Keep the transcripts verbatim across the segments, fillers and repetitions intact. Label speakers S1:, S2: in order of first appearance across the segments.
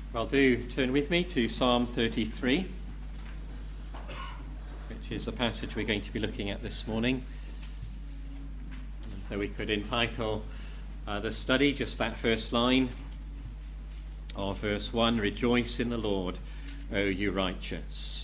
S1: Well, do turn with me to Psalm thirty-three, which is a passage we're going to be looking at this morning. And so we could entitle uh, the study just that first line of verse one, "Rejoice in the Lord, O you righteous."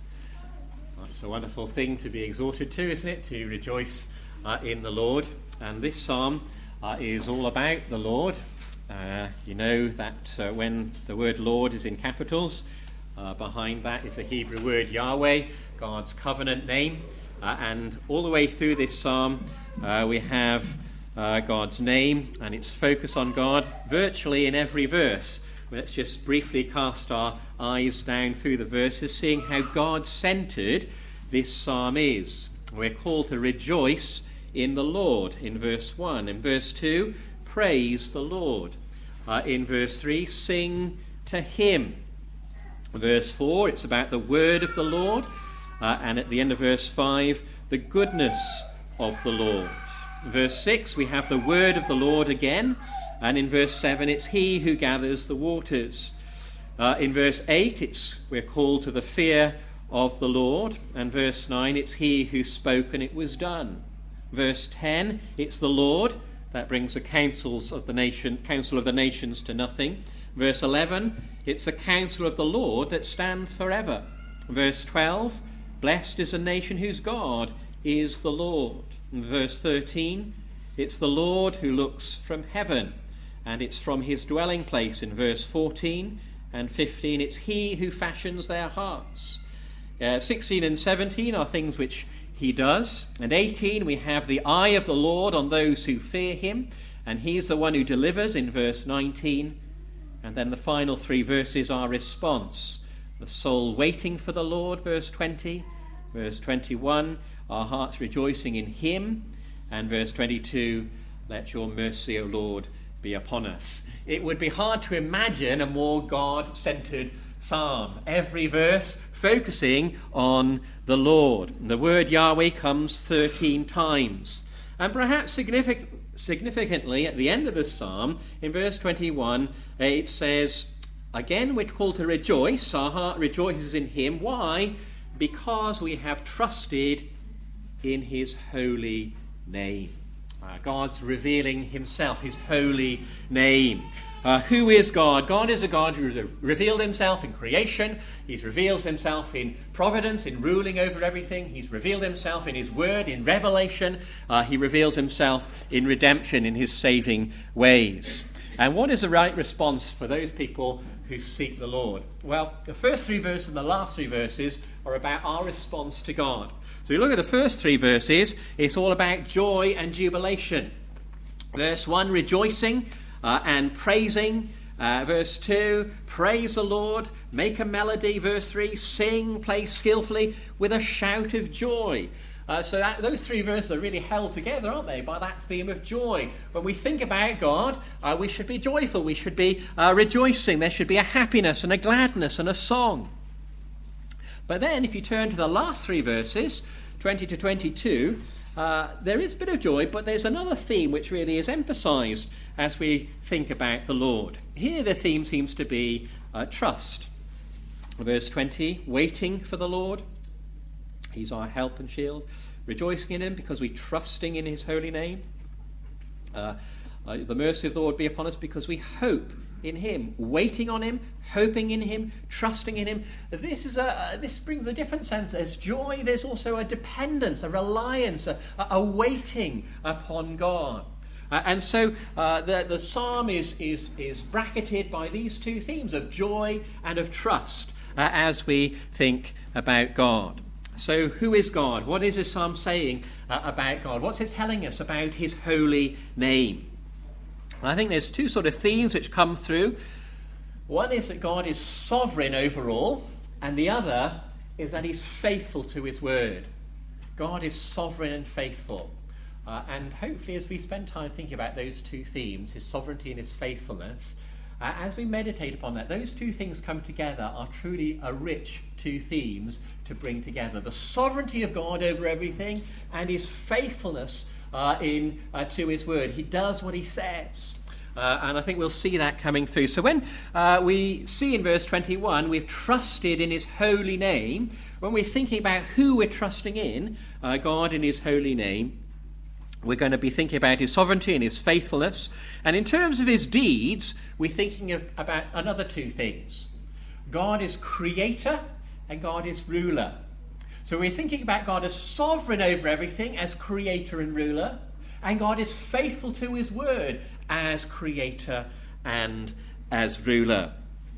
S1: Well, it's a wonderful thing to be exhorted to, isn't it? To rejoice uh, in the Lord. And this psalm uh, is all about the Lord. Uh, you know that uh, when the word Lord is in capitals, uh, behind that is a Hebrew word Yahweh, God's covenant name. Uh, and all the way through this psalm, uh, we have uh, God's name and its focus on God virtually in every verse. Let's just briefly cast our eyes down through the verses, seeing how God-centered this psalm is. We're called to rejoice in the Lord in verse one. In verse two, praise the Lord. Uh, in verse three, sing to him. Verse four, it's about the word of the Lord. Uh, and at the end of verse five, the goodness of the Lord. Verse six, we have the word of the Lord again. And in verse seven, it's he who gathers the waters. Uh, in verse eight, it's we're called to the fear of the Lord. And verse nine, it's he who spoke and it was done. Verse ten, it's the Lord that brings the counsels of the nation, counsel of the nations to nothing. Verse eleven, it's the counsel of the Lord that stands forever. Verse twelve, blessed is a nation whose God is the Lord. And verse thirteen, it's the Lord who looks from heaven, and it's from his dwelling place. In verse fourteen and fifteen, it's he who fashions their hearts. Uh, sixteen and seventeen are things which he does. And eighteen, we have the eye of the Lord on those who fear him, and he's the one who delivers in verse nineteen. And then the final three verses are response. The soul waiting for the Lord, verse twenty. Verse twenty-one, our hearts rejoicing in him. And verse twenty-two, let your mercy, O Lord, be upon us. It would be hard to imagine a more God-centered psalm. Every verse focusing on the Lord. The word Yahweh comes thirteen times. And perhaps signific- significantly at the end of the psalm, in verse twenty-one, it says, again we're called to rejoice. Our heart rejoices in him. Why? Because we have trusted in his holy name. Uh, God's revealing himself, his holy name. Uh, who is God? God is a God who has revealed himself in creation. He's revealed himself in providence, in ruling over everything. He's revealed himself in his word, in revelation. Uh, he reveals himself in redemption, in his saving ways. And what is the right response for those people who seek the Lord? Well, the first three verses and the last three verses are about our response to God. So you look at the first three verses, it's all about joy and jubilation. Verse one, rejoicing uh, and praising. Uh, verse two, praise the Lord, make a melody. Verse three, sing, play skillfully with a shout of joy. Uh, so that, those three verses are really held together, aren't they, by that theme of joy. When we think about God, uh, we should be joyful, we should be uh, rejoicing. There should be a happiness and a gladness and a song. But then, if you turn to the last three verses, twenty to twenty-two, uh, there is a bit of joy, but there's another theme which really is emphasized as we think about the Lord. Here the theme seems to be uh, trust. Verse twenty, waiting for the Lord. He's our help and shield. Rejoicing in him because we're trusting in his holy name. Uh, uh, the mercy of the Lord be upon us because we hope in him, waiting on him, hoping in him, trusting in him. This is a uh, this brings a different sense. There's joy, there's also a dependence, a reliance, a, a waiting upon God. Uh, and so uh, the, the psalm is, is, is bracketed by these two themes of joy and of trust uh, as we think about God. So who is God? What is this psalm saying uh, about God? What's it telling us about his holy name? I think there's two sort of themes which come through. One is that God is sovereign over all, and the other is that he's faithful to his word. God is sovereign and faithful. Uh, and hopefully as we spend time thinking about those two themes, his sovereignty and his faithfulness, uh, as we meditate upon that, those two things come together are truly a rich two themes to bring together. The sovereignty of God over everything and his faithfulness Uh, in uh, to his word. He does what he says. Uh, and I think we'll see that coming through. So when uh, we see in verse twenty-one, we've trusted in his holy name, when we're thinking about who we're trusting in, uh, God in his holy name, we're going to be thinking about his sovereignty and his faithfulness. And in terms of his deeds, we're thinking of, about another two things. God is creator and God is ruler. So we're thinking about God as sovereign over everything, as creator and ruler. And God is faithful to his word as creator and as ruler.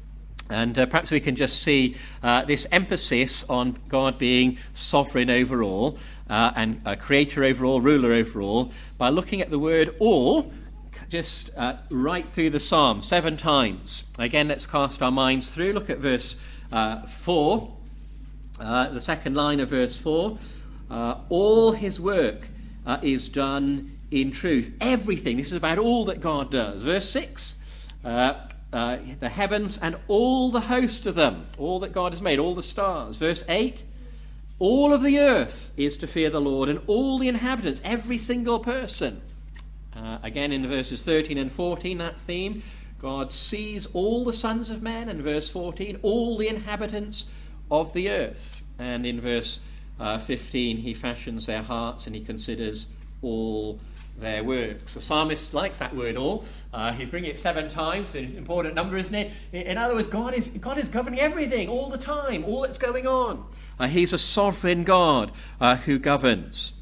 S1: And uh, perhaps we can just see uh, this emphasis on God being sovereign over all, uh, and uh, creator over all, ruler over all, by looking at the word all, just uh, right through the psalm, seven times. Again, let's cast our minds through. Look at verse uh, four, uh, the second line of verse four. Uh, all his work uh, is done in truth. Everything. This is about all that God does. Verse six. Uh, uh, the heavens and all the host of them. All that God has made. All the stars. Verse eight. All of the earth is to fear the Lord, and all the inhabitants. Every single person. Uh, again in verses thirteen and fourteen, that theme. God sees all the sons of men. And verse fourteen. All the inhabitants of the earth. And in verse uh, fifteen, he fashions their hearts and he considers all their works. The psalmist likes that word all. Uh, he's bringing it seven times, an important number, isn't it? In other words, God is God is governing everything all the time, all that's going on. Uh, he's a sovereign God uh, who governs.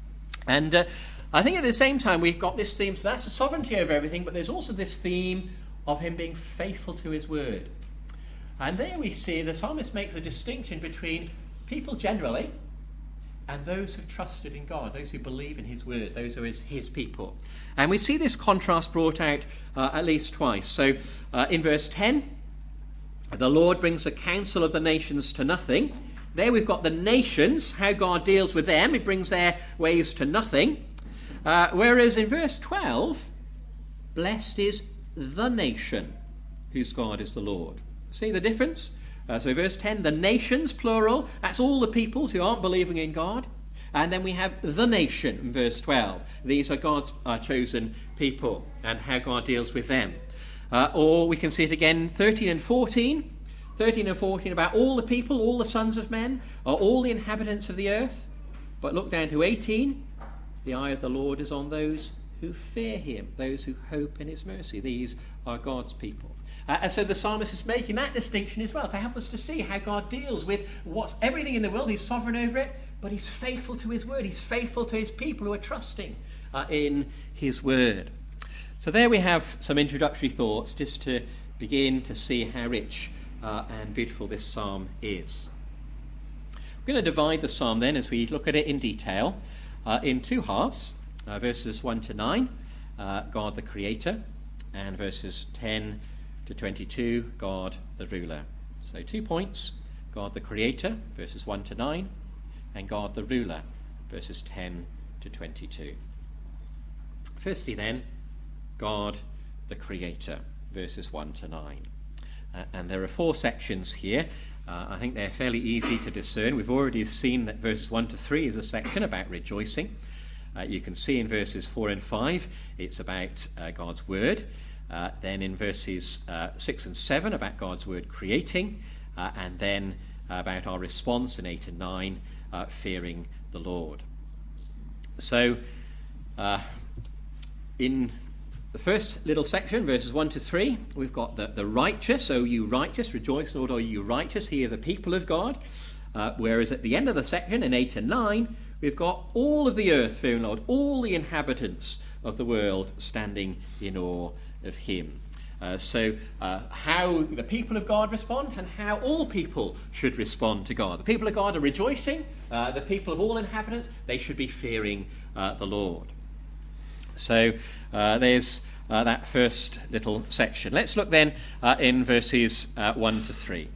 S1: And uh, I think at the same time we've got this theme, so that's the sovereignty over everything, but there's also this theme of him being faithful to his word. And there we see the psalmist makes a distinction between people generally and those who've trusted in God, those who believe in his word, those who are his, his people. And we see this contrast brought out uh, at least twice. So uh, in verse ten, the Lord brings the counsel of the nations to nothing. There we've got the nations, how God deals with them. He brings their ways to nothing. Uh, whereas in verse twelve, blessed is the nation whose God is the Lord. See the difference? Uh, so verse ten, the nations, plural, that's all the peoples who aren't believing in God. And then we have the nation in verse twelve. These are God's uh, chosen people and how God deals with them. Uh, or we can see it again, thirteen and fourteen. thirteen and fourteen about all the people, all the sons of men, are all the inhabitants of the earth. But look down to eighteen. The eye of the Lord is on those who fear him, those who hope in his mercy. These are God's people. Uh, and so the psalmist is making that distinction as well to help us to see how God deals with what's everything in the world. He's sovereign over it, but he's faithful to his word. He's faithful to his people who are trusting uh, in his word. So there we have some introductory thoughts just to begin to see how rich uh, and beautiful this psalm is. We're going to divide the psalm then as we look at it in detail uh, in two halves, uh, verses one to nine, uh, God the Creator, and verses ten to twenty-two, God the ruler. So two points, God the Creator, verses one to nine, and God the ruler, verses ten to twenty-two. Firstly then, God the Creator, verses one to nine. Uh, and there are four sections here. Uh, I think they're fairly easy to discern. We've already seen that verses one to three is a section about rejoicing. Uh, you can see in verses four and five, it's about uh, God's word. Uh, then in verses uh, six and seven about God's word creating, uh, and then uh, about our response in eight and nine, uh, fearing the Lord. So uh, in the first little section, verses one to three, we've got the, the righteous, O you righteous, rejoice, Lord, O you righteous, he are the people of God. Uh, whereas at the end of the section, in eight and nine, we've got all of the earth fearing the Lord, all the inhabitants of the world standing in awe of him. Uh, so uh, how the people of God respond and how all people should respond to God. The people of God are rejoicing. Uh, the people of all inhabitants, they should be fearing uh, the Lord. So uh, there's uh, that first little section. Let's look then uh, in verses uh, one to three.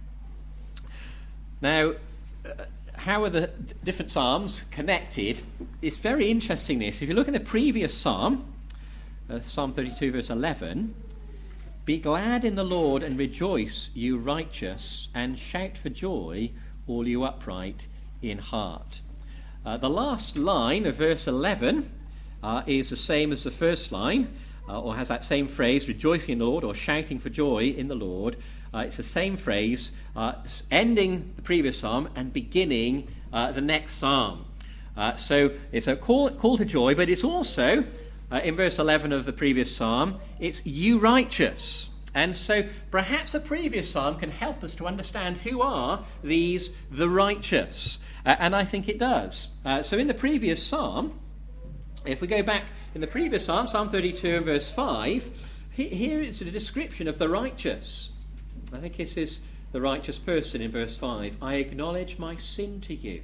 S1: Now, uh, how are the d- different psalms connected? It's very interesting this. If you look at the previous psalm, Uh, Psalm thirty-two, verse eleven, be glad in the Lord and rejoice, you righteous, and shout for joy, all you upright in heart. Uh, the last line of verse eleven uh, is the same as the first line, uh, or has that same phrase, rejoicing in the Lord, or shouting for joy in the Lord. Uh, it's the same phrase, uh, ending the previous psalm and beginning uh, the next psalm. Uh, so it's a call, call to joy, but it's also, uh, in verse eleven of the previous psalm, it's you righteous. And so perhaps a previous psalm can help us to understand who are these the righteous. Uh, and I think it does. Uh, so in the previous psalm, if we go back in the previous psalm, Psalm thirty-two and verse five, he, here it's a description of the righteous. I think this is the righteous person in verse five. I acknowledge my sin to you,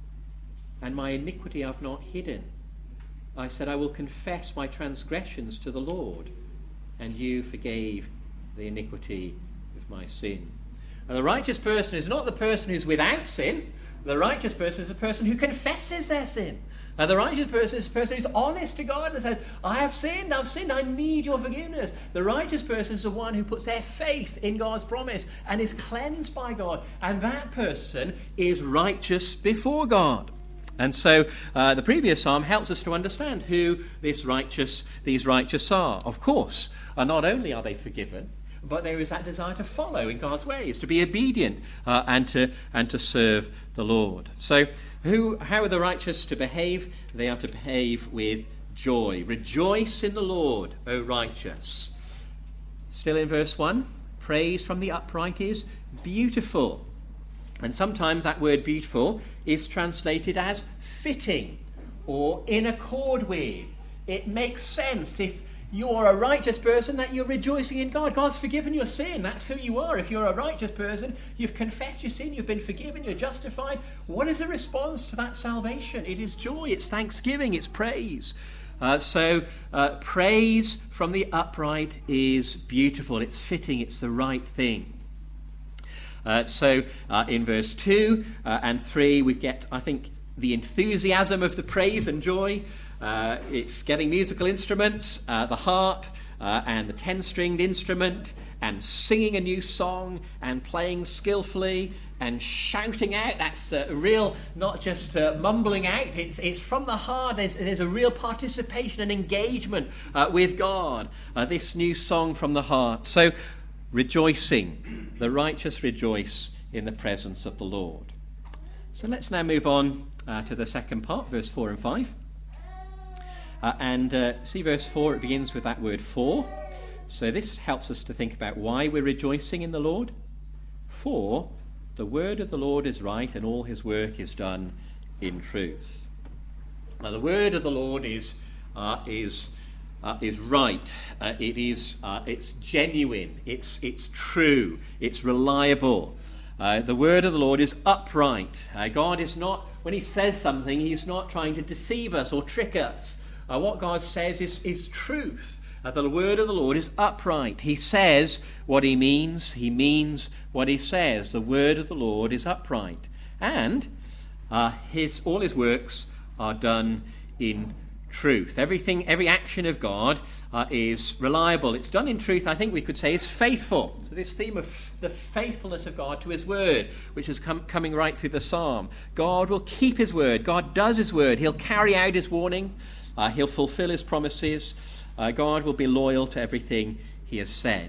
S1: and my iniquity I've not hidden. I said, I will confess my transgressions to the Lord, and you forgave the iniquity of my sin. And the righteous person is not the person who's without sin. The righteous person is a person who confesses their sin. And the righteous person is a person who's honest to God and says, I have sinned, I've sinned, I need your forgiveness. The righteous person is the one who puts their faith in God's promise and is cleansed by God. And that person is righteous before God. And so uh, the previous psalm helps us to understand who this righteous, these righteous are. Of course, uh, not only are they forgiven, but there is that desire to follow in God's ways, to be obedient uh, and to and to serve the Lord. So who, how are the righteous to behave? They are to behave with joy. Rejoice in the Lord, O righteous. Still in verse one, praise from the upright is beautiful. And sometimes that word beautiful is translated as fitting or in accord with. It makes sense if you're a righteous person that you're rejoicing in God. God's forgiven your sin. That's who you are. If you're a righteous person, you've confessed your sin, you've been forgiven, you're justified. What is the response to that salvation? It is joy, it's thanksgiving, it's praise. Uh, so uh, praise from the upright is beautiful. It's fitting, it's the right thing. Uh, so uh, in verse two uh, and three we get, I think, the enthusiasm of the praise and joy. Uh, it's getting musical instruments, uh, the harp uh, and the ten-stringed instrument, and singing a new song and playing skillfully and shouting out. That's uh, real, not just uh, mumbling out. It's, it's from the heart. There's, there's a real participation and engagement uh, with God. Uh, this new song from the heart. So rejoicing. The righteous rejoice in the presence of the Lord. So let's now move on uh, to the second part, verse four and five. Uh, and uh, see verse four, it begins with that word for. So this helps us to think about why we're rejoicing in the Lord. For the word of the Lord is right, and all his work is done in truth. Now the word of the Lord is uh, is uh, is right. Uh, it is uh, it's genuine. It's it's true. It's reliable. Uh, the word of the Lord is upright. Uh, God is not, when he says something, he's not trying to deceive us or trick us. Uh, what God says is, is truth. Uh, the word of the Lord is upright. He says what he means. He means what he says. The word of the Lord is upright. And uh, his all his works are done in truth. Everything, every action of God uh, is reliable. It's done in truth. I think we could say is faithful. So this theme of f- the faithfulness of God to his word, which is com- coming right through the psalm. God will keep his word. God does his word. He'll carry out his warning. Uh, he'll fulfill his promises. Uh, God will be loyal to everything he has said.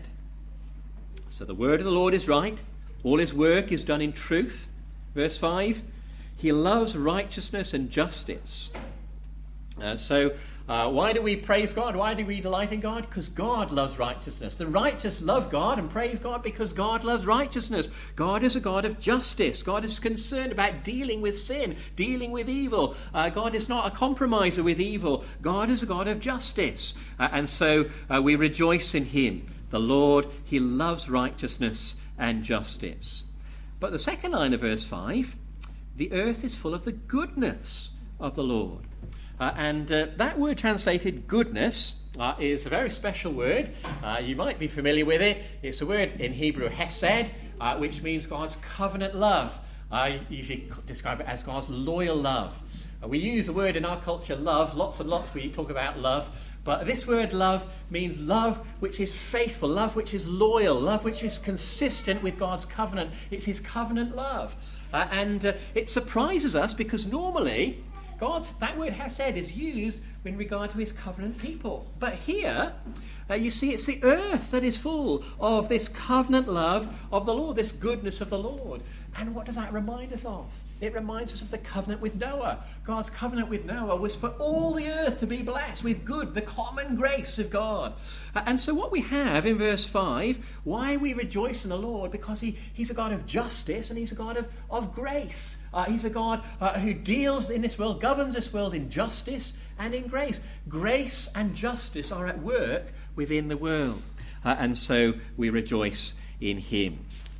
S1: So the word of the Lord is right. All his work is done in truth. Verse five, he loves righteousness and justice. Uh, so uh, why do we praise God? Why do we delight in God? Because God loves righteousness. The righteous love God and praise God because God loves righteousness. God is a God of justice. God is concerned about dealing with sin, dealing with evil. Uh, God is not a compromiser with evil. God is a God of justice. Uh, and so uh, we rejoice in him. The Lord, he loves righteousness and justice. But the second line of verse five, the earth is full of the goodness of the Lord. Uh, and uh, that word translated goodness uh, is a very special word. Uh, you might be familiar with it. It's a word in Hebrew, hesed, uh, which means God's covenant love. I usually describe it as God's loyal love. Uh, we use the word in our culture, love, lots and lots. We talk about love. But this word love means love which is faithful, love which is loyal, love which is consistent with God's covenant. It's his covenant love. Uh, and uh, it surprises us because normally God's, that word hesed is used in regard to his covenant people. But here, uh, you see, it's the earth that is full of this covenant love of the Lord, this goodness of the Lord. And what does that remind us of? It reminds us of the covenant with Noah. God's covenant with Noah was for all the earth to be blessed with good, the common grace of God. Uh, and so what we have in verse five, why we rejoice in the Lord, because he, he's a God of justice and he's a God of, of grace. Uh, he's a God uh, who deals in this world, governs this world in justice and in grace. Grace and justice are at work within the world. Uh, and so we rejoice in him.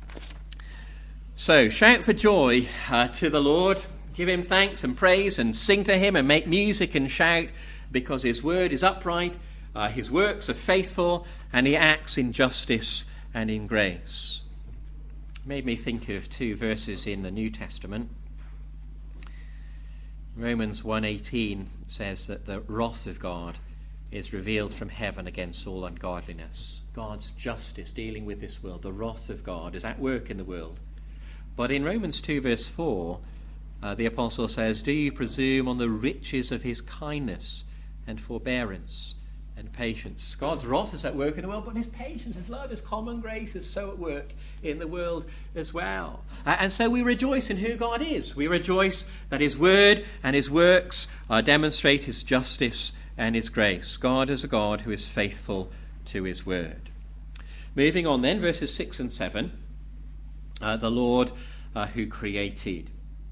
S1: So shout for joy uh, to the Lord, give him thanks and praise and sing to him and make music and shout, because his word is upright, uh, his works are faithful, and he acts in justice and in grace. Made me think of two verses in the New Testament. Romans one eighteen says that the wrath of God is revealed from heaven against all ungodliness. God's justice dealing with this world, the wrath of God is at work in the world. But in Romans two verse four, uh, the apostle says, do you presume on the riches of his kindness and forbearance and patience? God's wrath is at work in the world, but his patience, his love, his common grace is so at work in the world as well. Uh, and so we rejoice in who God is. We rejoice that his word and his works uh, demonstrate his justice and his grace. God is a God who is faithful to his word. Moving on then, verses six and seven. Uh, the Lord uh, who created.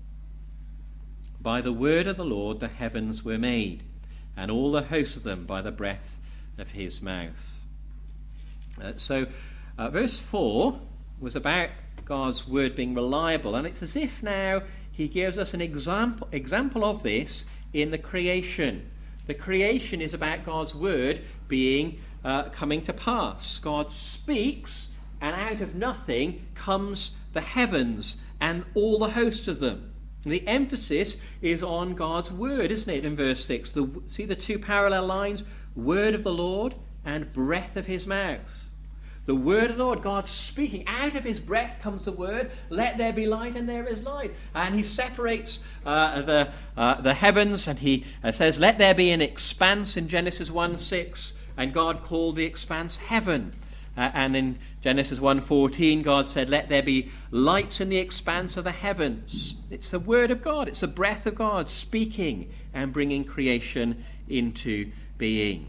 S1: By the word of the Lord the heavens were made, and all the hosts of them by the breath of his mouth. Uh, so uh, verse four was about God's word being reliable, and it's as if now he gives us an example, example of this in the creation. The creation is about God's word being uh, coming to pass. God speaks, and out of nothing comes the heavens and all the hosts of them. And the emphasis is on God's word, isn't it, in verse six? The, see the two parallel lines? Word of the Lord and breath of his mouth. The word of the Lord, God speaking. Out of his breath comes the word. Let there be light, and there is light. And he separates uh, the, uh, the heavens, and he uh, says, let there be an expanse in Genesis one six. And God called the expanse heaven. Uh, and in Genesis one fourteen, God said, let there be lights in the expanse of the heavens. It's the word of God. It's the breath of God speaking and bringing creation into being.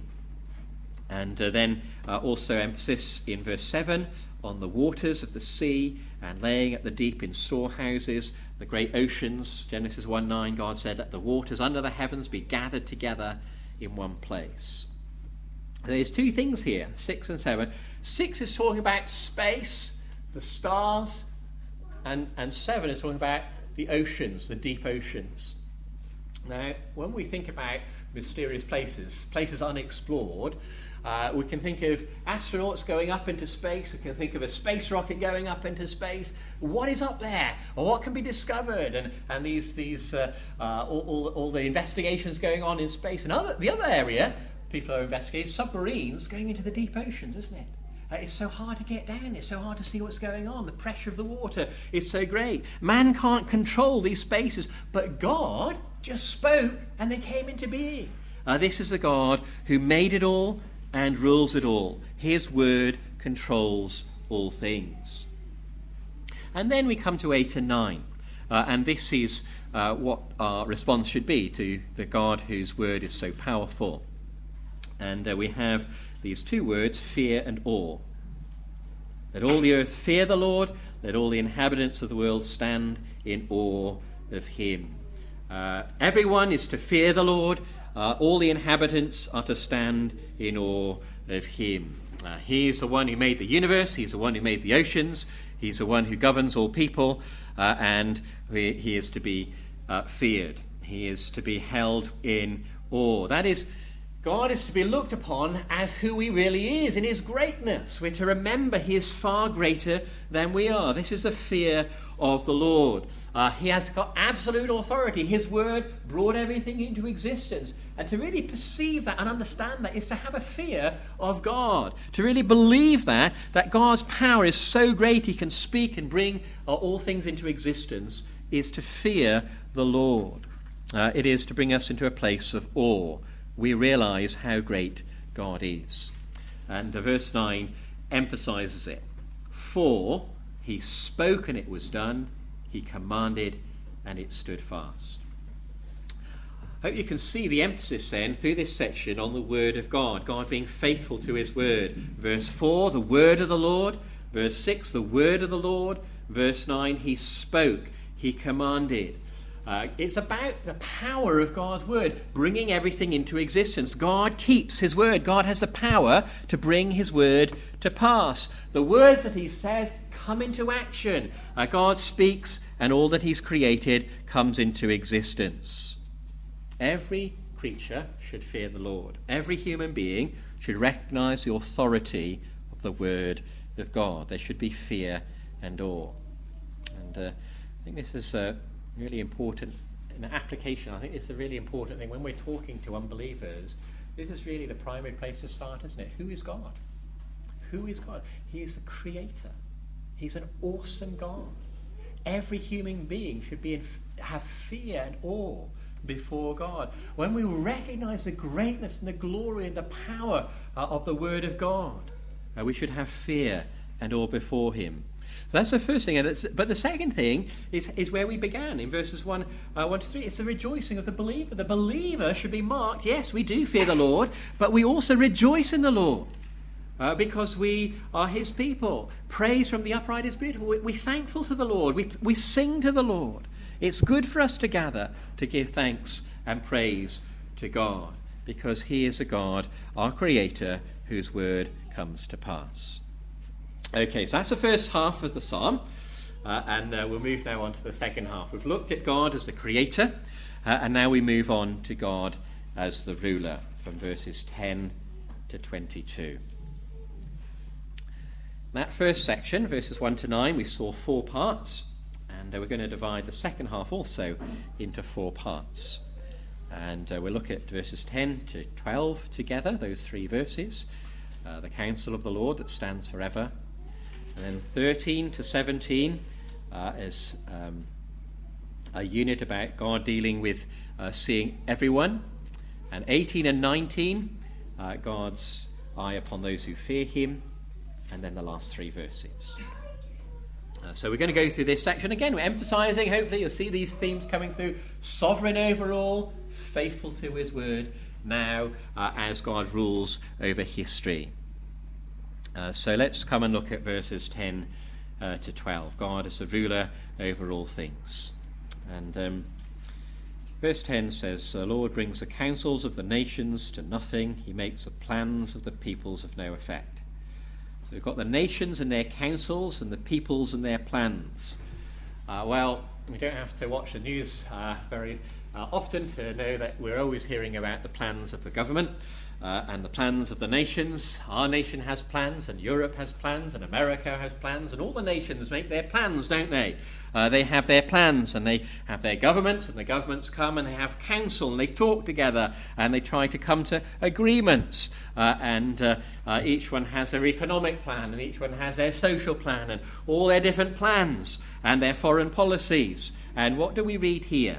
S1: And uh, then uh, also emphasis in verse seven on the waters of the sea and laying at the deep in storehouses, the great oceans. Genesis one nine, God said, let the waters under the heavens be gathered together in one place. There's two things here, six and seven. Six is talking about space, the stars, and, and seven is talking about the oceans, the deep oceans. Now, when we think about mysterious places, places unexplored, uh, we can think of astronauts going up into space, we can think of a space rocket going up into space. What is up there? Or what can be discovered? And, and these, these uh, uh, all, all, all the investigations going on in space. And other, the other area people are investigating, submarines going into the deep oceans, isn't it? Uh, it's so hard to get down. It's so hard to see what's going on. The pressure of the water is so great. Man can't control these spaces, but God just spoke and they came into being. Uh, this is the God who made it all and rules it all. His word controls all things. And then we come to eight and nine. Uh, and this is uh, what our response should be to the God whose word is so powerful. And uh, we have these two words, fear and awe. Let all the earth fear the Lord. Let all the inhabitants of the world stand in awe of him. Uh, everyone is to fear the Lord. Uh, all the inhabitants are to stand in awe of him. Uh, he is the one who made the universe. He's the one who made the oceans. He's the one who governs all people. Uh, and he, he is to be uh, feared. He is to be held in awe. That is, God is to be looked upon as who he really is in his greatness. We're to remember he is far greater than we are. This is the fear of the Lord. Uh, he has got absolute authority. His word brought everything into existence. And to really perceive that and understand that is to have a fear of God. To really believe that, that God's power is so great he can speak and bring uh, all things into existence, is to fear the Lord. Uh, it is to bring us into a place of awe. we realize how great God is. And uh, verse nine emphasizes it. For he spoke and it was done, he commanded and it stood fast. I hope you can see the emphasis then through this section on the word of God, God being faithful to his word. Verse four, the word of the Lord. Verse six, the word of the Lord. Verse nine, he spoke, he commanded. Uh, it's about the power of God's word, bringing everything into existence. God keeps his word. God has the power to bring his word to pass. The words that he says come into action. Uh, God speaks and all that he's created comes into existence. Every creature should fear the Lord. Every human being should recognize the authority of the word of God. There should be fear and awe. And uh, I think this is uh, really important in application. I think it's a really important thing when we're talking to unbelievers. This is really the primary place to start, isn't it? Who is God? Who is God? He is the creator. He's an awesome God. Every human being should be in, have fear and awe before God. When we recognize the greatness and the glory and the power uh, of the word of God, uh, we should have fear and awe before him. So that's the first thing. And it's, but the second thing is, is where we began in verses one, uh, one to three. It's the rejoicing of the believer. The believer should be marked. Yes, we do fear the Lord, but we also rejoice in the Lord uh, because we are his people. Praise from the upright is beautiful. We, we're thankful to the Lord. We, we sing to the Lord. It's good for us to gather to give thanks and praise to God because he is a God, our creator, whose word comes to pass. Okay, so that's the first half of the psalm, uh, and uh, we'll move now on to the second half. We've looked at God as the creator, uh, and now we move on to God as the ruler from verses ten to twenty-two. In that first section, verses one to nine, we saw four parts, and uh, we're going to divide the second half also into four parts. And uh, we'll look at verses ten to twelve together, those three verses, uh, the counsel of the Lord that stands forever. And then thirteen to seventeen uh, is um, a unit about God dealing with uh, seeing everyone. And eighteen and nineteen, uh, God's eye upon those who fear him. And then the last three verses. Uh, so we're going to go through this section again. We're emphasizing, hopefully you'll see these themes coming through. Sovereign over all, faithful to his word, now uh, as God rules over history. Uh, so let's come and look at verses ten uh, to twelve. God is the ruler over all things. And um, verse ten says, the Lord brings the counsels of the nations to nothing. He makes the plans of the peoples of no effect. So we've got the nations and their counsels and the peoples and their plans. Uh, well, we don't have to watch the news uh, very uh, often to know that we're always hearing about the plans of the government. Uh, and the plans of the nations. Our nation has plans, and Europe has plans, and America has plans, and all the nations make their plans, don't they? Uh, they have their plans, and they have their governments, and the governments come and they have council, and they talk together, and they try to come to agreements. Uh, and uh, uh, each one has their economic plan, and each one has their social plan, and all their different plans, and their foreign policies. And what do we read here?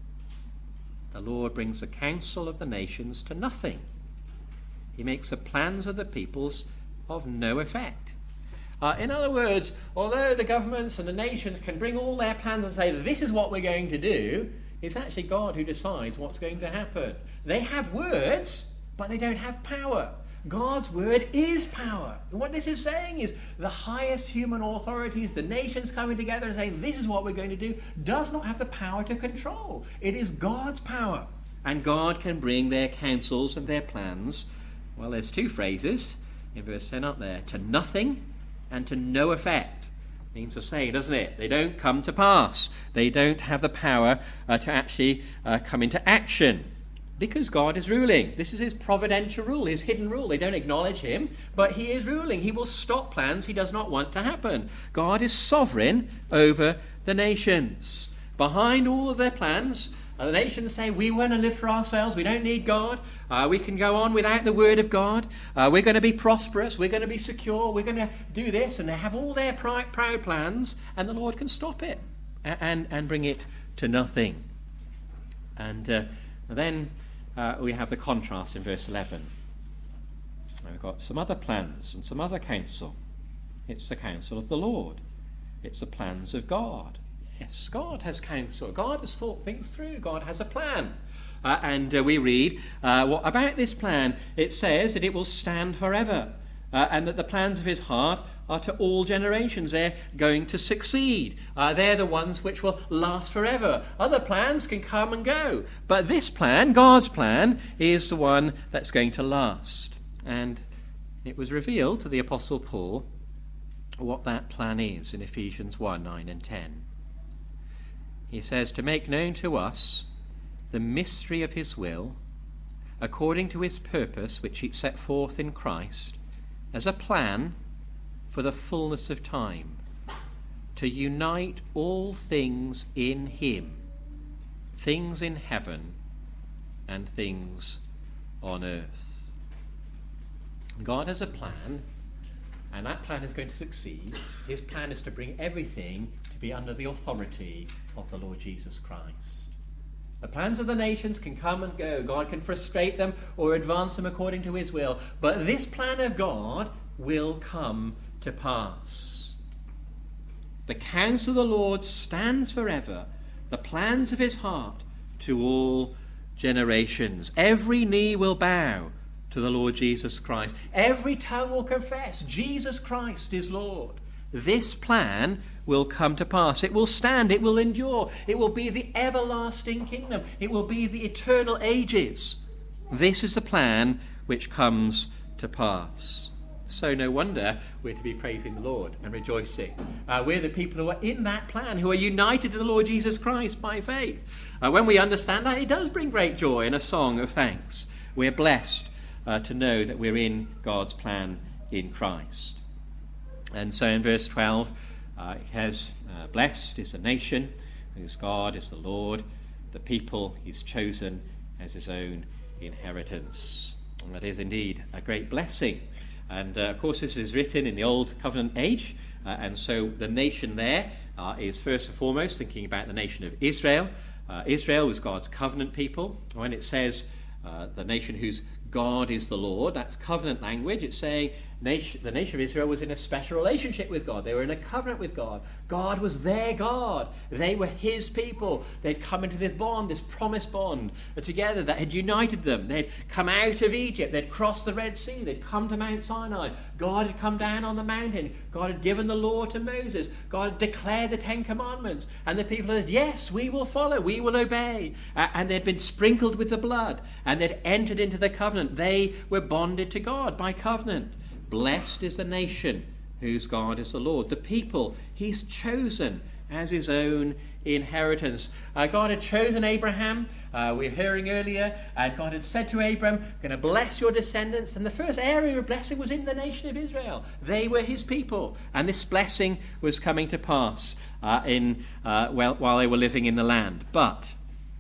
S1: The Lord brings the counsel of the nations to nothing. He makes the plans of the peoples of no effect. Uh, in other words, although the governments and the nations can bring all their plans and say, this is what we're going to do, it's actually God who decides what's going to happen. They have words, but they don't have power. God's word is power. And what this is saying is the highest human authorities, the nations coming together and saying, this is what we're going to do, does not have the power to control. It is God's power. And God can bring their counsels and their plans. Well, there's two phrases in verse ten, aren't there? To nothing and to no effect. Means to say, doesn't it? They don't come to pass. They don't have the power uh, to actually uh, come into action. Because God is ruling. This is his providential rule, his hidden rule. They don't acknowledge him, but he is ruling. He will stop plans he does not want to happen. God is sovereign over the nations. Behind all of their plans, the nations say, we want to live for ourselves. We don't need God. Uh, we can go on without the word of God. Uh, we're going to be prosperous. We're going to be secure. We're going to do this. And they have all their proud, proud plans. And the Lord can stop it and, and bring it to nothing. And uh, then uh, we have the contrast in verse eleven. And we've got some other plans and some other counsel. It's the counsel of the Lord. It's the plans of God. Yes, God has counsel. God has thought things through. God has a plan. Uh, and uh, we read uh, what about this plan. It says that it will stand forever, uh, and that the plans of his heart are to all generations. They're going to succeed. Uh, they're the ones which will last forever. Other plans can come and go, but this plan, God's plan, is the one that's going to last. And it was revealed to the Apostle Paul what that plan is in Ephesians one, nine and ten. He says, to make known to us the mystery of his will, according to his purpose, which he set forth in Christ, as a plan for the fullness of time, to unite all things in him, things in heaven and things on earth. God has a plan, and that plan is going to succeed. His plan is to bring everything to be under the authority of the Lord Jesus Christ. The plans of the nations can come and go. God can frustrate them or advance them according to his will. But this plan of God will come to pass. The counsel of the Lord stands forever, the plans of his heart to all generations. Every knee will bow to the Lord Jesus Christ. Every tongue will confess Jesus Christ is Lord. This plan will come to pass. It will stand. It will endure. It will be the everlasting kingdom. It will be the eternal ages. This is the plan which comes to pass. So no wonder we're to be praising the Lord and rejoicing. Uh, we're the people who are in that plan, who are united to the Lord Jesus Christ by faith. Uh, when we understand that, it does bring great joy and a song of thanks. We're blessed uh, to know that we're in God's plan in Christ. And so in verse twelve, uh, it has, uh, blessed is the nation whose God is the Lord, the people he's chosen as his own inheritance. And that is indeed a great blessing. And uh, of course this is written in the Old Covenant age, uh, and so the nation there uh, is first and foremost thinking about the nation of Israel. Uh, Israel was God's covenant people. When it says uh, the nation whose God is the Lord, that's covenant language. It's saying nation, the nation of Israel was in a special relationship with God. They were in a covenant with God. God was their God. They were his people. They'd come into this bond, this promised bond together that had united them. They'd come out of Egypt. They'd crossed the Red Sea. They'd come to Mount Sinai. God had come down on the mountain. God had given the law to Moses. God had declared the Ten Commandments. And the people said, yes, we will follow. We will obey. Uh, and they'd been sprinkled with the blood. And they'd entered into the covenant. They were bonded to God by covenant. Blessed is the nation whose God is the Lord. The people he's chosen as his own inheritance. Uh, God had chosen Abraham. Uh, we were hearing earlier, and God had said to Abraham, I'm going to bless your descendants. And the first area of blessing was in the nation of Israel. They were his people. And this blessing was coming to pass uh, in uh, well, while they were living in the land. But,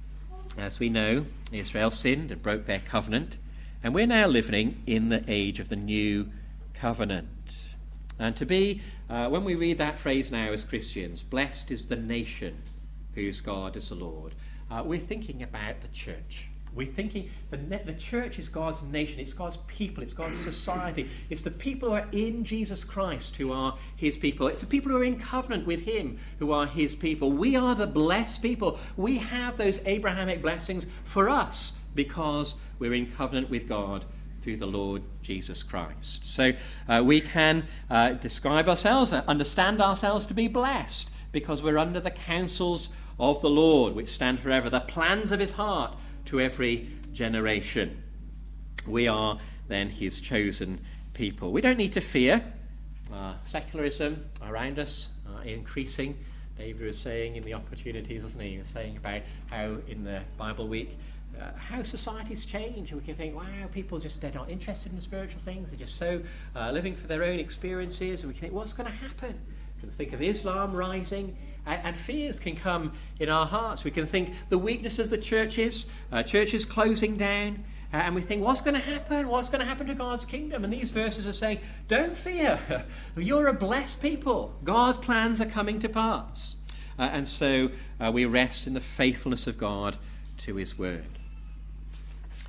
S1: as we know, Israel sinned and broke their covenant. And we're now living in the age of the new covenant. And to be, uh, when we read that phrase now as Christians, blessed is the nation whose God is the Lord, uh, we're thinking about the church. We're thinking the, ne- the church is God's nation. It's God's people. It's God's society. It's the people who are in Jesus Christ who are his people. It's the people who are in covenant with him who are his people. We are the blessed people. We have those Abrahamic blessings for us because we're in covenant with God through the Lord Jesus Christ. So uh, we can uh, describe ourselves, uh, understand ourselves to be blessed because we're under the counsels of the Lord, which stand forever, the plans of his heart to every generation. We are then his chosen people. We don't need to fear uh, secularism around us uh, increasing. David was saying in the opportunities, wasn't he? He was saying about how in the Bible week Uh, how societies change, and we can think, wow, people just, they're not interested in spiritual things, they're just so uh, living for their own experiences, and we can think, what's going to happen? We can think of Islam rising, and, and fears can come in our hearts. We can think the weakness of the churches, uh, churches closing down, uh, and we think, what's going to happen? What's going to happen to God's kingdom? And these verses are saying, don't fear, you're a blessed people. God's plans are coming to pass. Uh, and so uh, we rest in the faithfulness of God to his word.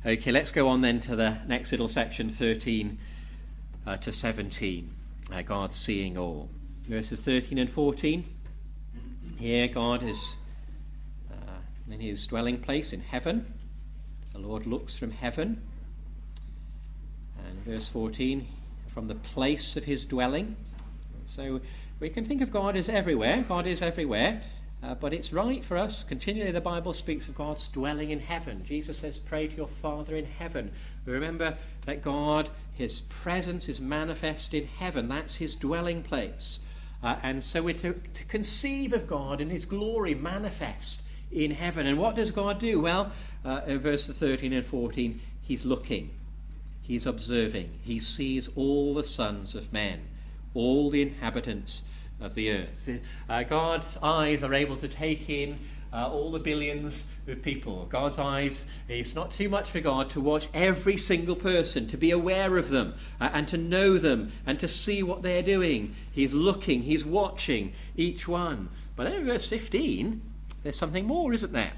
S1: Okay, let's go on then to the next little section, thirteen uh, to seventeen. Uh, God seeing all. Verses thirteen and fourteen. Here God is uh, in his dwelling place in heaven. The Lord looks from heaven. And verse fourteen, from the place of his dwelling. So we can think of God as everywhere. God is everywhere. Uh, but it's right for us. Continually the Bible speaks of God's dwelling in heaven. Jesus says, pray to your Father in heaven. Remember that God, his presence is manifest in heaven. That's his dwelling place. Uh, and so we're to, to conceive of God and his glory manifest in heaven. And what does God do? Well, uh, in verses thirteen and fourteen, he's looking. He's observing. He sees all the sons of men, all the inhabitants of the earth. Uh, God's eyes are able to take in uh, all the billions of people. God's eyes, it's not too much for God to watch every single person, to be aware of them uh, and to know them and to see what they're doing. He's looking, he's watching each one. But then in verse fifteen, there's something more, isn't there?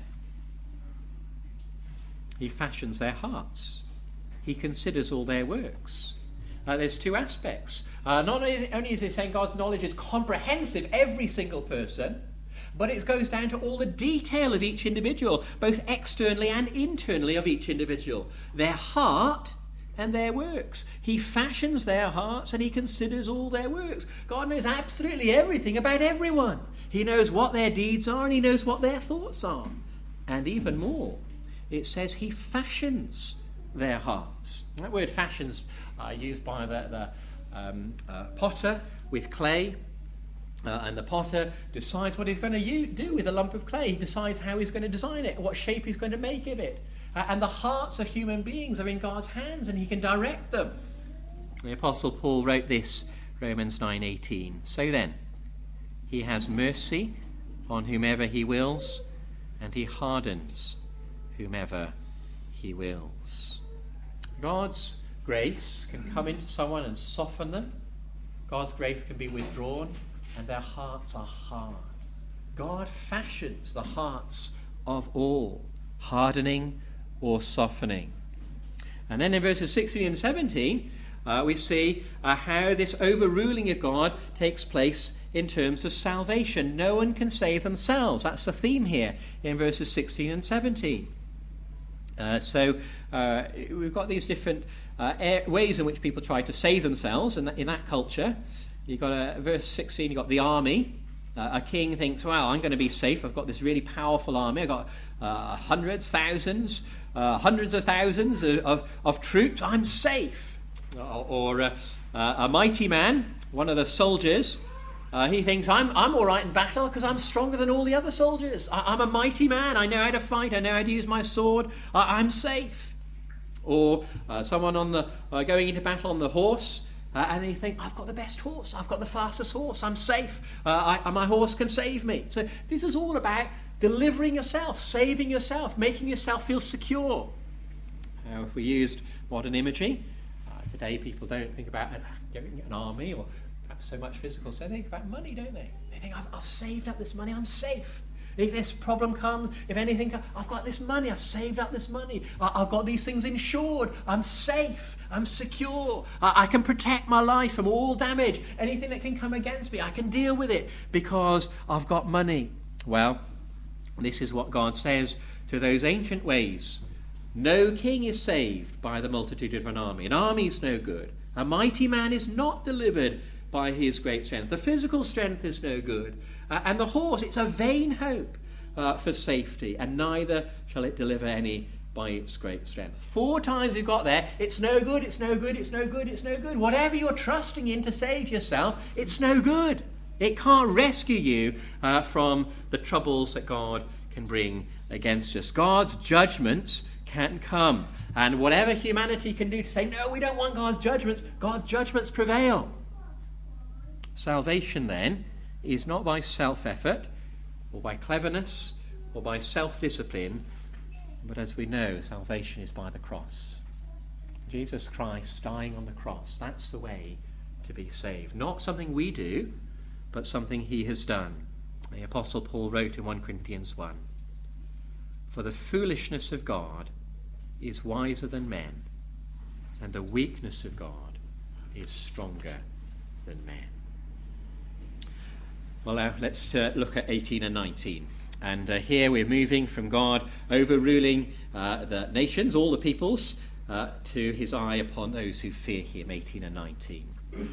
S1: He fashions their hearts. He considers all their works. Uh, there's two aspects. Uh, not only is he saying God's knowledge is comprehensive, every single person, but it goes down to all the detail of each individual, both externally and internally of each individual. Their heart and their works. He fashions their hearts and he considers all their works. God knows absolutely everything about everyone. He knows what their deeds are and he knows what their thoughts are. And even more, it says he fashions their hearts. That word fashions uh, used by the, the um, uh, potter with clay, uh, and the potter decides what he's going to u- do with a lump of clay. He decides how he's going to design it, what shape he's going to make of it. Uh, and the hearts of human beings are in God's hands and he can direct them. The Apostle Paul wrote this, Romans nine eighteen. So then, he has mercy on whomever he wills, and he hardens whomever he wills. God's grace can come into someone and soften them. God's grace can be withdrawn and their hearts are hard. God fashions the hearts of all, hardening or softening. And then in verses sixteen and seventeen, uh, we see uh, how this overruling of God takes place in terms of salvation. No one can save themselves. That's the theme here in verses sixteen and seventeen. Uh, so uh, we've got these different uh, air, ways in which people try to save themselves in that, in that culture. You've got a, verse sixteen, you've got the army. Uh, a king thinks, well, I'm going to be safe. I've got this really powerful army. I've got uh, hundreds, thousands, uh, hundreds of thousands of, of, of troops. I'm safe. Or, or uh, uh, a mighty man, one of the soldiers, Uh, he thinks, I'm I'm all right in battle because I'm stronger than all the other soldiers. I, I'm a mighty man. I know how to fight. I know how to use my sword. I, I'm safe. Or uh, someone on the uh, going into battle on the horse, uh, and they think, I've got the best horse. I've got the fastest horse. I'm safe. Uh, I, my horse can save me. So this is all about delivering yourself, saving yourself, making yourself feel secure. Now, if we used modern imagery, uh, today people don't think about getting an army or so much physical, so they think about money, don't they? They think, I've, I've saved up this money, I'm safe. If this problem comes, if anything comes, I've got this money, I've saved up this money, I, I've got these things insured, I'm safe, I'm secure, I, I can protect my life from all damage, anything that can come against me, I can deal with it because I've got money. Well, this is what God says to those ancient ways. No king is saved by the multitude of an army. An army is no good. A mighty man is not delivered by his great strength. The physical strength is no good. Uh, and the horse, it's a vain hope uh, for safety, and neither shall it deliver any by its great strength. Four times we've got there, it's no good, it's no good, it's no good, it's no good. Whatever you're trusting in to save yourself, it's no good. It can't rescue you uh, from the troubles that God can bring against us. God's judgments can come. And whatever humanity can do to say, no, we don't want God's judgments, God's judgments prevail. Salvation, then, is not by self-effort or by cleverness or by self-discipline, but as we know, salvation is by the cross. Jesus Christ dying on the cross, that's the way to be saved. Not something we do, but something he has done. The Apostle Paul wrote in First Corinthians one, for the foolishness of God is wiser than men, and the weakness of God is stronger than men. Well, now let's uh, look at eighteen and nineteen. And uh, here we're moving from God overruling uh, the nations, all the peoples, uh, to his eye upon those who fear him, eighteen and nineteen.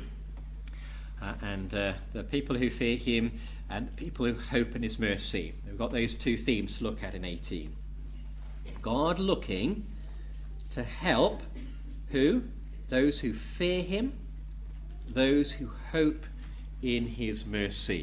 S1: Uh, and uh, the people who fear him and people who hope in his mercy. We've got those two themes to look at in eighteen. God looking to help who? Those who fear him, those who hope in his mercy.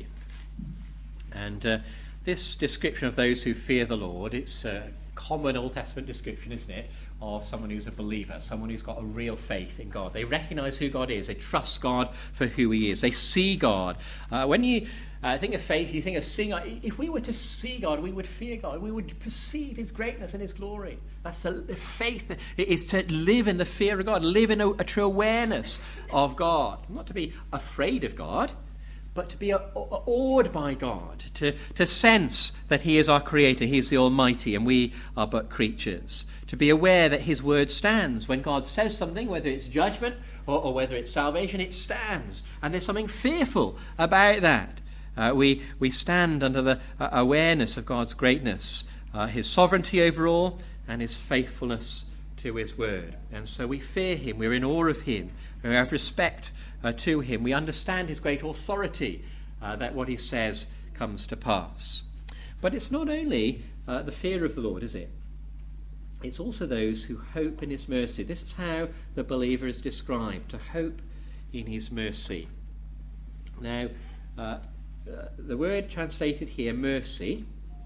S1: And uh, this description of those who fear the Lord, it's a common Old Testament description, isn't it, of someone who's a believer, someone who's got a real faith in God. They recognise who God is. They trust God for who he is. They see God. Uh, when you uh, think of faith, you think of seeing God. If we were to see God, we would fear God. We would perceive his greatness and his glory. That's a, a faith. It is to live in the fear of God, live in a, a true awareness of God. Not to be afraid of God, but to be awed by God, to, to sense that he is our creator, he is the Almighty, and we are but creatures. To be aware that his word stands. When God says something, whether it's judgment or, or whether it's salvation, it stands. And there's something fearful about that. Uh, we, we stand under the uh, awareness of God's greatness, uh, his sovereignty over all, and his faithfulness to his word. And so we fear him, we're in awe of him, we have respect uh, to him, we understand his great authority, uh, that what he says comes to pass. But it's not only uh, the fear of the Lord, is it? It's also those who hope in his mercy. This is how the believer is described, to hope in his mercy. Now, uh, uh, the word translated here, mercy,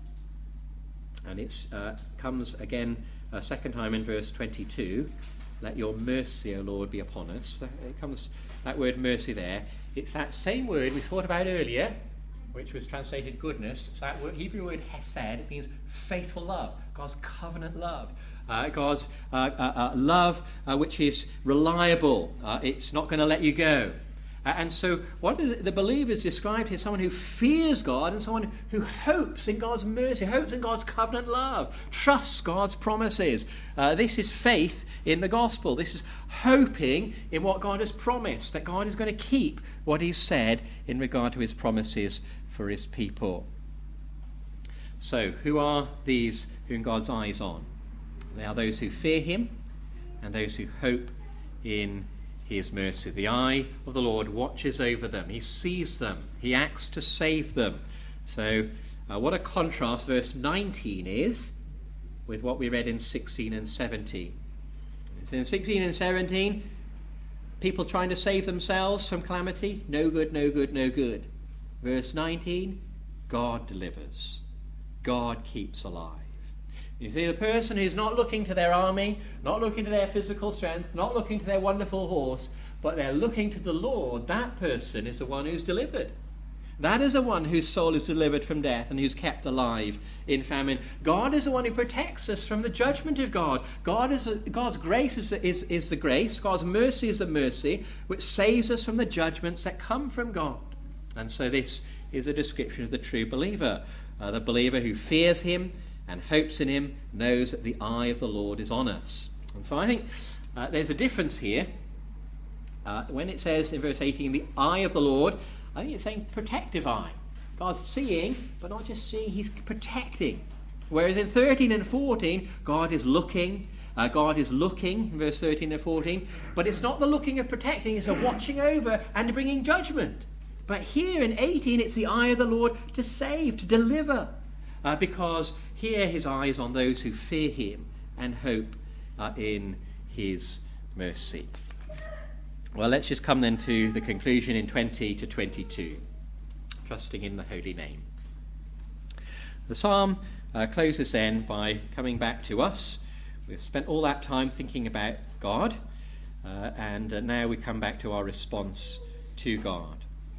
S1: and it uh, comes again a second time in verse twenty-two. Let your mercy, O Lord, be upon us. It comes, that word mercy there. It's that same word we thought about earlier, which was translated goodness. It's that word, Hebrew word hesed. It means faithful love, God's covenant love, uh, God's uh, uh, uh, love uh, which is reliable. Uh, it's not going to let you go. Uh, and so what is the believer is described here, someone who fears God and someone who hopes in God's mercy, hopes in God's covenant love, trusts God's promises. Uh, this is faith in the gospel. This is hoping in what God has promised, that God is going to keep what he's said in regard to his promises for his people. So, who are these whom God's eye is on? They are those who fear him and those who hope in his mercy. The eye of the Lord watches over them. He sees them. He acts to save them. So, uh, what a contrast verse nineteen is with what we read in sixteen and seventeen. So in sixteen and seventeen, people trying to save themselves from calamity. No good, no good, no good. Verse nineteen, God delivers. God keeps alive. You see, the person who's not looking to their army, not looking to their physical strength, not looking to their wonderful horse, but they're looking to the Lord, that person is the one who's delivered. That is the one whose soul is delivered from death and who's kept alive in famine. God is the one who protects us from the judgment of God. God is a, God's grace is, is, is the grace. God's mercy is the mercy which saves us from the judgments that come from God. And so this is a description of the true believer. Uh, the believer who fears him and hopes in him, knows that the eye of the Lord is on us. And so I think uh, there's a difference here. Uh, when it says in verse eighteen, the eye of the Lord, I think it's saying protective eye. God's seeing, but not just seeing, he's protecting. Whereas in thirteen and fourteen, God is looking. Uh, God is looking, in verse thirteen and fourteen. But it's not the looking of protecting, it's a watching over and bringing judgment. But here in eighteen, it's the eye of the Lord to save, to deliver. Uh, because here his eye is on those who fear him and hope uh, in his mercy. Well, let's just come then to the conclusion in twenty to twenty-two, trusting in the holy name. The psalm uh, closes then by coming back to us. We've spent all that time thinking about God, uh, and uh, now we come back to our response to God.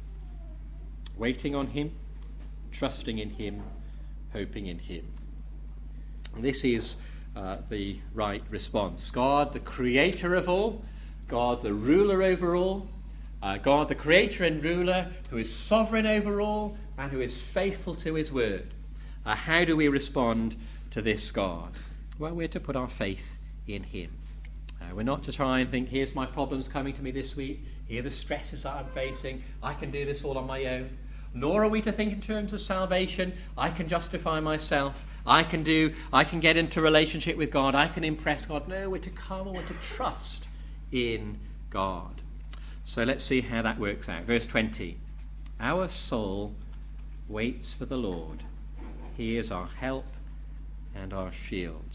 S1: Waiting on him, trusting in him, hoping in him. This is uh, the right response. God, the creator of all, God, the ruler over all, uh, God, the creator and ruler, who is sovereign over all and who is faithful to his word. Uh, how do we respond to this God? Well, we're to put our faith in him. Uh, we're not to try and think, here's my problems coming to me this week, here are the stresses that I'm facing, I can do this all on my own. Nor are we to think in terms of salvation, I can justify myself, I can do, I can get into relationship with God, I can impress God. No, we're to come and we're to trust in God. So let's see how that works out. Verse twenty. Our soul waits for the Lord. He is our help and our shield.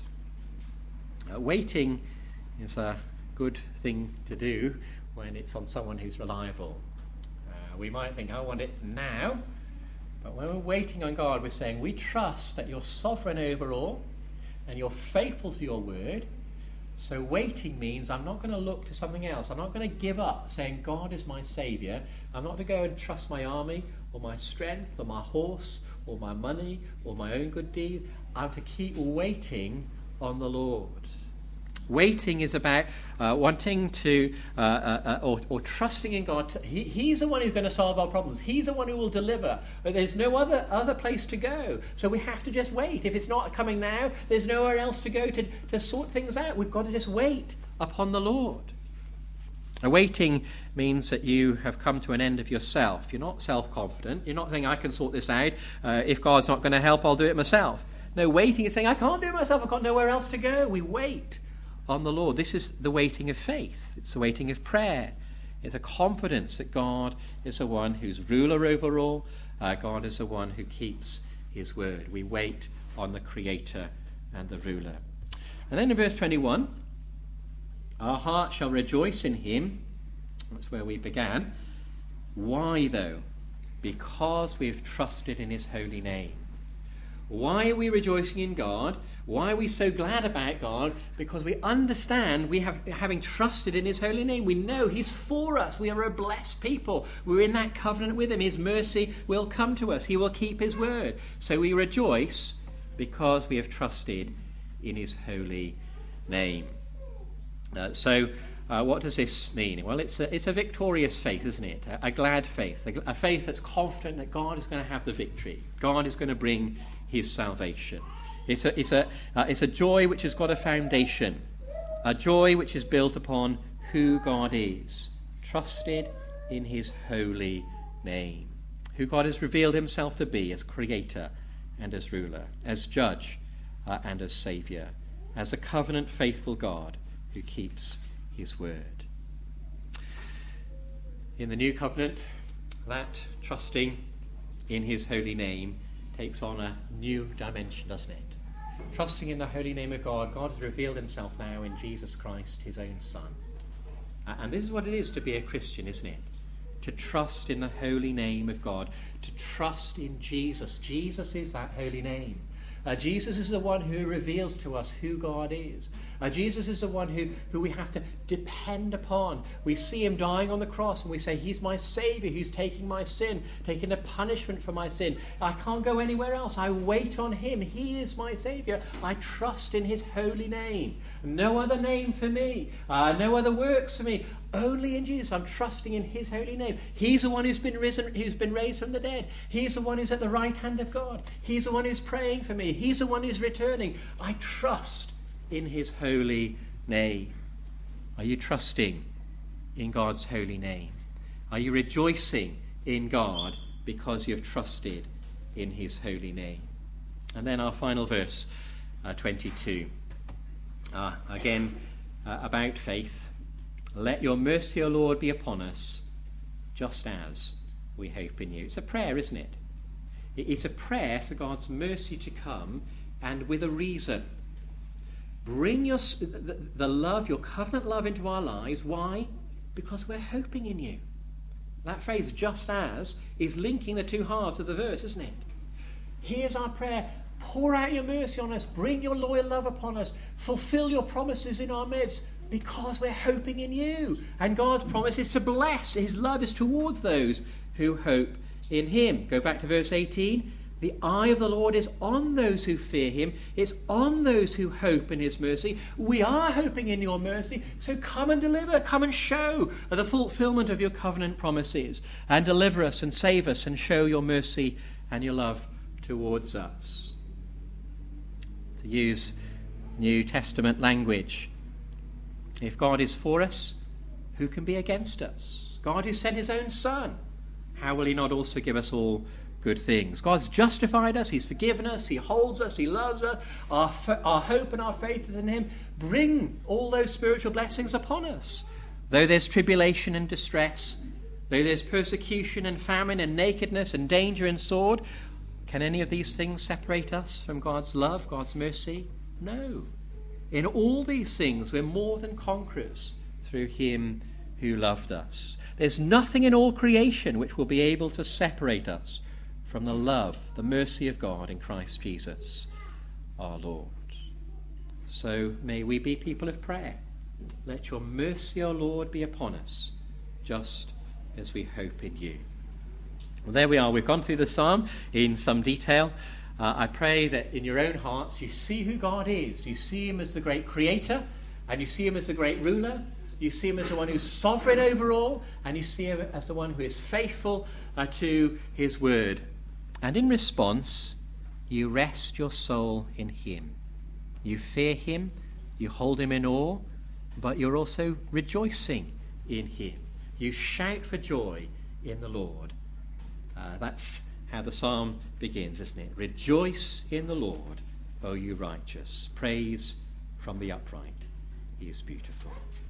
S1: Uh, waiting is a good thing to do when it's on someone who's reliable. Uh, we might think, I want it now. But when we're waiting on God, we're saying, we trust that you're sovereign over all and you're faithful to your word. So waiting means I'm not going to look to something else. I'm not going to give up saying God is my saviour. I'm not going to go and trust my army or my strength or my horse or my money or my own good deeds. I'm to keep waiting on the Lord. Waiting is about uh, wanting to, uh, uh, or, or trusting in God. To, he, he's the one who's going to solve our problems. He's the one who will deliver. But there's no other, other place to go. So we have to just wait. If it's not coming now, there's nowhere else to go to, to sort things out. We've got to just wait upon the Lord. A waiting means that you have come to an end of yourself. You're not self-confident. You're not thinking, I can sort this out. Uh, if God's not going to help, I'll do it myself. No, waiting is saying, I can't do it myself. I've got nowhere else to go. We wait on the Lord. This is the waiting of faith. It's the waiting of prayer. It's a confidence that God is the one who's ruler over all. Uh, God is the one who keeps his word. We wait on the Creator and the ruler. And then in verse twenty-one, our heart shall rejoice in him. That's where we began. Why though? Because we've trusted in his holy name. Why are we rejoicing in God? Why are we so glad about God? Because we understand, we have, having trusted in his holy name, we know he's for us. We are a blessed people. We're in that covenant with him. His mercy will come to us. He will keep his word. So we rejoice because we have trusted in his holy name. Uh, so uh, what does this mean? Well, it's a, it's a victorious faith, isn't it? A, a glad faith. A, a faith that's confident that God is going to have the victory. God is going to bring his salvation. It's a, it's, a, uh, it's a joy which has got a foundation, a joy which is built upon who God is, trusted in his holy name, who God has revealed himself to be as creator and as ruler, as judge uh, and as saviour, as a covenant faithful God who keeps his word. In the new covenant, that trusting in his holy name takes on a new dimension, doesn't it? Trusting in the holy name of God, God has revealed himself now in Jesus Christ, his own Son. And this is what it is to be a Christian, isn't it? To trust in the holy name of God, to trust in Jesus. Jesus is that holy name. Uh, Jesus is the one who reveals to us who God is. Uh, Jesus is the one who, who we have to depend upon. We see him dying on the cross and we say, he's my saviour, he's taking my sin, taking the punishment for my sin. I can't go anywhere else. I wait on him. He is my saviour. I trust in his holy name. No other name for me. Uh, no other works for me. Only in Jesus. I'm trusting in his holy name. He's the one who's been risen, who's been raised from the dead. He's the one who's at the right hand of God. He's the one who's praying for me. He's the one who's returning. I trust in his holy name. Are you trusting in God's holy name? Are you rejoicing in God because you've trusted in his holy name? And then our final verse, uh, twenty-two. Uh, again, uh, about faith. Let your mercy, O Lord, be upon us, just as we hope in you. It's a prayer, isn't it? It's a prayer for God's mercy to come, and with a reason. Bring your the, the love, your covenant love into our lives. Why? Because we're hoping in you. That phrase, just as, is linking the two halves of the verse, isn't it? Here's our prayer. Pour out your mercy on us. Bring your loyal love upon us. Fulfill your promises in our midst, because we're hoping in you. And God's promise is to bless. His love is towards those who hope in him. Go back to verse eighteen. The eye of the Lord is on those who fear him. It's on those who hope in his mercy. We are hoping in your mercy, so come and deliver. Come and show the fulfillment of your covenant promises, and deliver us and save us and show your mercy and your love towards us. To use New Testament language, If God is for us, who can be against us? God who sent his own Son, how will he not also give us all good things? God's justified us, he's forgiven us, he holds us, he loves us. Our, f- our hope and our faith is in him. Bring all those spiritual blessings upon us. Though there's tribulation and distress, though there's persecution and famine and nakedness and danger and sword, can any of these things separate us from God's love, God's mercy? No. In all these things, we're more than conquerors through him who loved us. There's nothing in all creation which will be able to separate us from the love, the mercy of God in Christ Jesus, our Lord. So may we be people of prayer. Let your mercy, O Lord, be upon us, just as we hope in you. Well, there we are. We've gone through the psalm in some detail. Uh, I pray that in your own hearts you see who God is. You see him as the great creator, and you see him as the great ruler. You see him as the one who's sovereign over all, and you see him as the one who is faithful uh, to his word. And in response, you rest your soul in him. You fear him, you hold him in awe, but you're also rejoicing in him. You shout for joy in the Lord. Uh, that's how the psalm begins, isn't it? Rejoice in the Lord, O you righteous. Praise from the upright. He is beautiful.